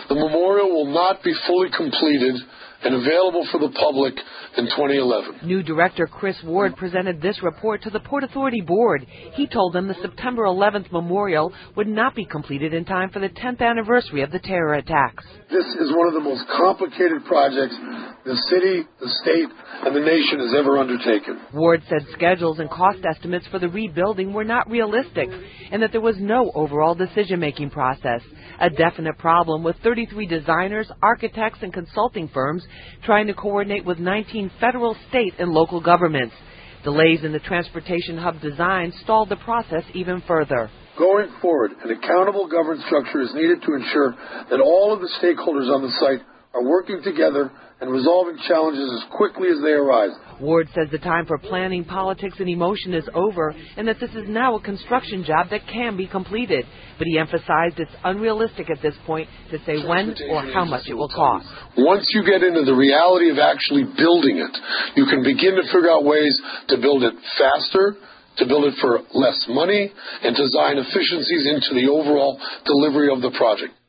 The memorial will not be fully completed and available for the public in 2011. New Director Chris Ward presented this report to the Port Authority Board. He told them the September 11th memorial would not be completed in time for the 10th anniversary of the terror attacks. This is one of the most complicated projects the city, the state, and the nation has ever undertaken. Ward said schedules and cost estimates for the rebuilding were not realistic and that there was no overall decision-making process. A definite problem with 33 designers, architects, and consulting firms trying to coordinate with 19 federal, state, and local governments. Delays in the transportation hub design stalled the process even further. Going forward, an accountable governance structure is needed to ensure that all of the stakeholders on the site are working together and resolving challenges as quickly as they arise. Ward says the time for planning, politics, and emotion is over and that this is now a construction job that can be completed. But he emphasized it's unrealistic at this point to say when or how much it will cost. Once you get into the reality of actually building it, you can begin to figure out ways to build it faster, to build it for less money, and design efficiencies into the overall delivery of the project.